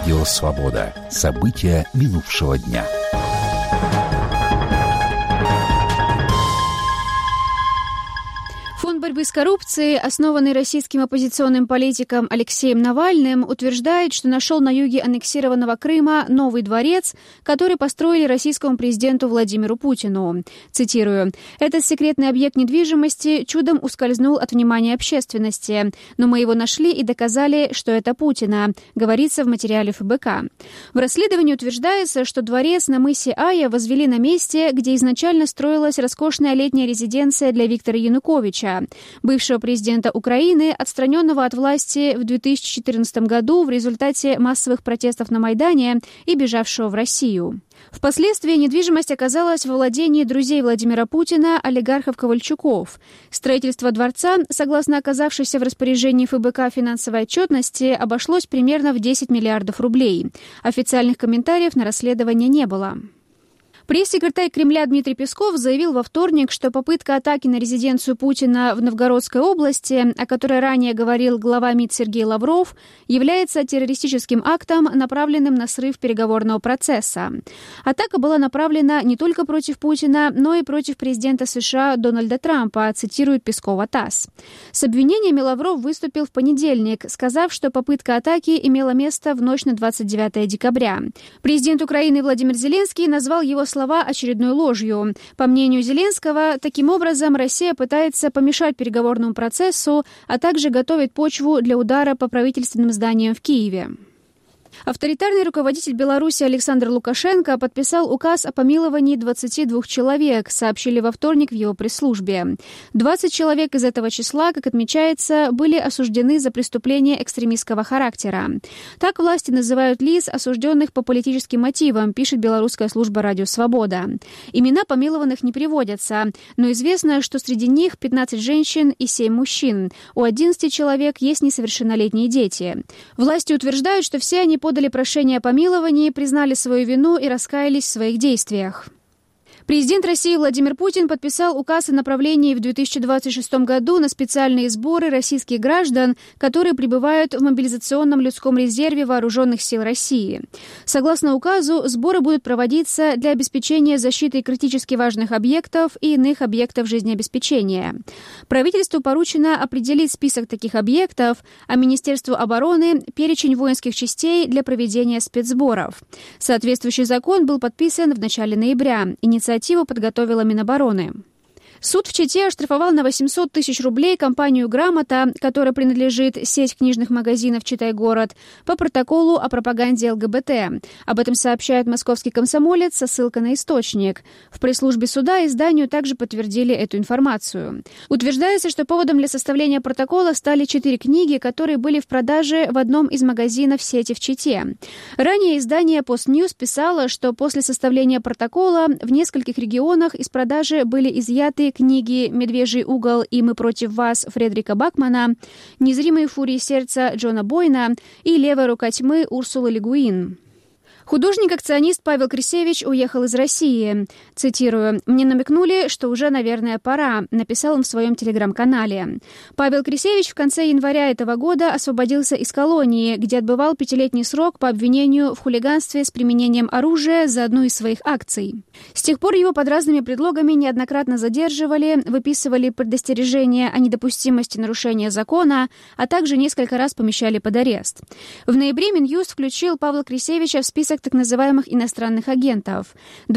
Радио «Свобода». События минувшего дня. Фонд борьбы с коррупцией, основанный российским оппозиционным политиком Алексеем Навальным, утверждает, что нашел на юге аннексированного Крыма новый дворец, который построили российскому президенту Владимиру Путину. Цитирую: «Этот секретный объект недвижимости чудом ускользнул от внимания общественности, но мы его нашли и доказали, что это Путина», говорится в материале ФБК. В расследовании утверждается, что дворец на мысе Ая возвели на месте, где изначально строилась роскошная летняя резиденция для Виктора Януковича, бывшего президента Украины, отстраненного от власти в 2014 году в результате массовых протестов на Майдане и бежавшего в Россию. Впоследствии недвижимость оказалась во владении друзей Владимира Путина, олигархов Ковальчуков. Строительство дворца, согласно оказавшейся в распоряжении ФБК финансовой отчетности, обошлось примерно в 10 миллиардов рублей. Официальных комментариев на расследование не было. Пресс-секретарь Кремля Дмитрий Песков заявил во вторник, что попытка атаки на резиденцию Путина в Новгородской области, о которой ранее говорил глава МИД Сергей Лавров, является террористическим актом, направленным на срыв переговорного процесса. Атака была направлена не только против Путина, но и против президента США Дональда Трампа, цитирует Пескова ТАСС. С обвинениями Лавров выступил в понедельник, сказав, что попытка атаки имела место в ночь на 29 декабря. Президент Украины Владимир Зеленский назвал его слова очередной ложью. По мнению Зеленского, таким образом Россия пытается помешать переговорному процессу, а также готовит почву для удара по правительственным зданиям в Киеве. Авторитарный руководитель Беларуси Александр Лукашенко подписал указ о помиловании 22 человек, сообщили во вторник в его пресс-службе. 20 человек из этого числа, как отмечается, были осуждены за преступления экстремистского характера. Так власти называют лиц, осужденных по политическим мотивам, пишет белорусская служба «Радио Свобода». Имена помилованных не приводятся, но известно, что среди них 15 женщин и 7 мужчин. У 11 человек есть несовершеннолетние дети. Власти утверждают, что все они подали прошение о помиловании, признали свою вину и раскаялись в своих действиях. Президент России Владимир Путин подписал указ о направлении в 2026 году на специальные сборы российских граждан, которые пребывают в мобилизационном людском резерве Вооруженных сил России. Согласно указу, сборы будут проводиться для обеспечения защиты критически важных объектов и иных объектов жизнеобеспечения. Правительству поручено определить список таких объектов, а Министерству обороны – перечень воинских частей для проведения спецсборов. Соответствующий закон был подписан в начале ноября. Инициативу подготовила Минобороны. Суд в Чите оштрафовал на 800 тысяч рублей компанию «Грамота», которая принадлежит сеть книжных магазинов «Читай-город», по протоколу о пропаганде ЛГБТ. Об этом сообщает московский комсомолец со ссылкой на источник. В пресс-службе суда изданию также подтвердили эту информацию. Утверждается, что поводом для составления протокола стали 4 книги, которые были в продаже в одном из магазинов сети в Чите. Ранее издание «Постньюз» писало, что после составления протокола в нескольких регионах из продажи были изъяты книги «Медвежий угол» и «Мы против вас» Фредерика Бакмана, «Незримые фурии сердца» Джона Бойна и «Левая рука тьмы» Урсулы Ле Гуин. Художник-акционист Павел Крисевич уехал из России. Цитирую: «Мне намекнули, что уже, наверное, пора», написал он в своем телеграм-канале. Павел Крисевич в конце января этого года освободился из колонии, где отбывал 5-летний срок по обвинению в хулиганстве с применением оружия за одну из своих акций. С тех пор его под разными предлогами неоднократно задерживали, выписывали предостережения о недопустимости нарушения закона, а также несколько раз помещали под арест. В ноябре Минюст включил Павла Крисевича в список так называемых иностранных агентов.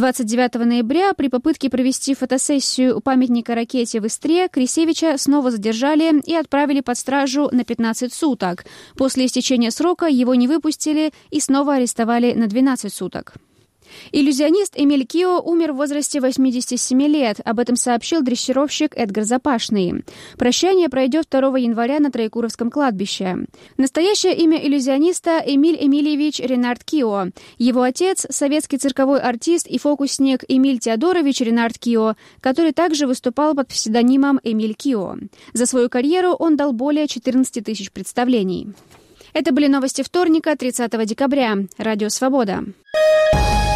29 ноября при попытке провести фотосессию у памятника ракете в Истре Крисевича снова задержали и отправили под стражу на 15 суток. После истечения срока его не выпустили и снова арестовали на 12 суток. Иллюзионист Эмиль Кио умер в возрасте 87 лет. Об этом сообщил дрессировщик Эдгар Запашный. Прощание пройдет 2 января на Троекуровском кладбище. Настоящее имя иллюзиониста – Эмиль Эмильевич Ренард Кио. Его отец – советский цирковой артист и фокусник Эмиль Теодорович Ренард Кио, который также выступал под псевдонимом Эмиль Кио. За свою карьеру он дал более 14 тысяч представлений. Это были новости вторника, 30 декабря. Радио «Свобода».